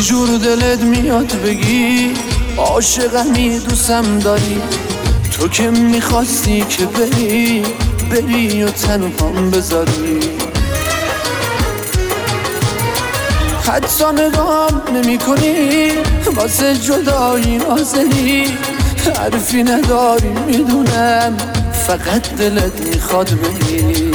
چجور دلت میاد بگی عاشقمی دوستم داری؟ تو که میخواستی که بری و تنهام بذاری. حتی نگام نمی کنی، واسه جدایی نازنی، حرفی نداری میدونم، فقط دلت میخواد بگی.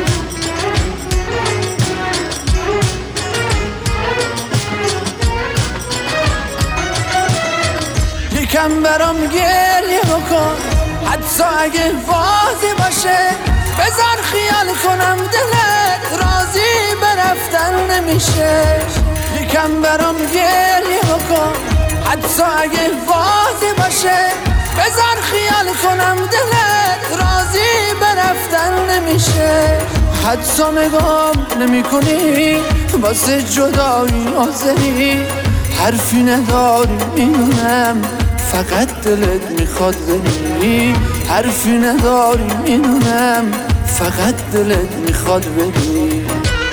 یکم برام گریه بکن، حتی اگه واضح باشه، بذار خیال کنم دلت راضی به رفتن نمیشه. یکم برام گریه بکن، حتی اگه واضح باشه، بذار خیال کنم دلت راضی به رفتن نمیشه. حتی نگام نمی کنی، واسه جدایی نازنی، حرفی نداری میدونم، فقط دلت میخواد بگی. حرفی نداری میدونم، فقط دلت میخواد بگی.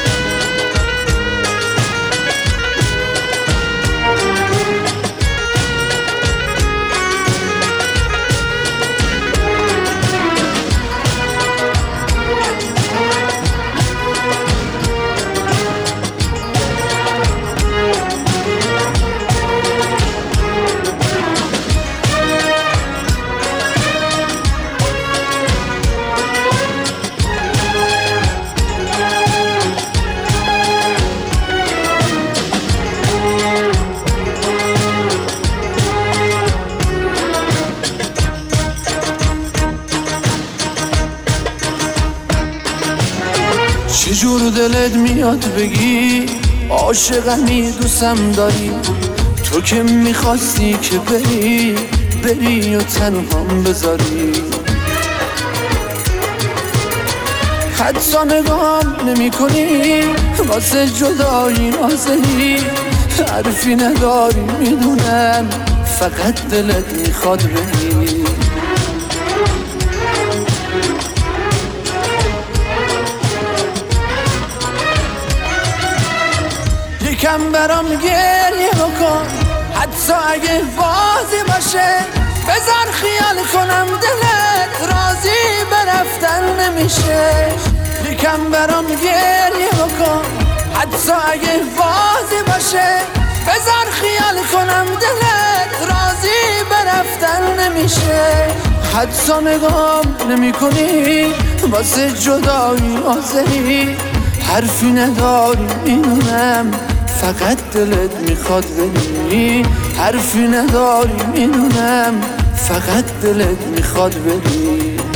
چجور دلت میاد بگی عاشقمی دوستم داری؟ تو که میخواستی که بری و تنهام بذاری. حتی نگام نمی کنی، واسه جدایی نازنی، حرفی نداری میدونم، فقط دلت میخواد بگی. یکم برام گریه بکن، حتی اگه واضح باشه، بذار خیال کنم دلت راضی به رفتن نمیشه. یکم برام گریه بکن، حتی اگه واضح باشه، بذار خیال کنم دلت راضی به رفتن نمیشه. حتی نگام نمی کنی، واسه جدایی نازنی، حرفی نداری میدونم، فقط دلت میخواد بگی. حرفی نداری میدونم، فقط دلت میخواد بگی.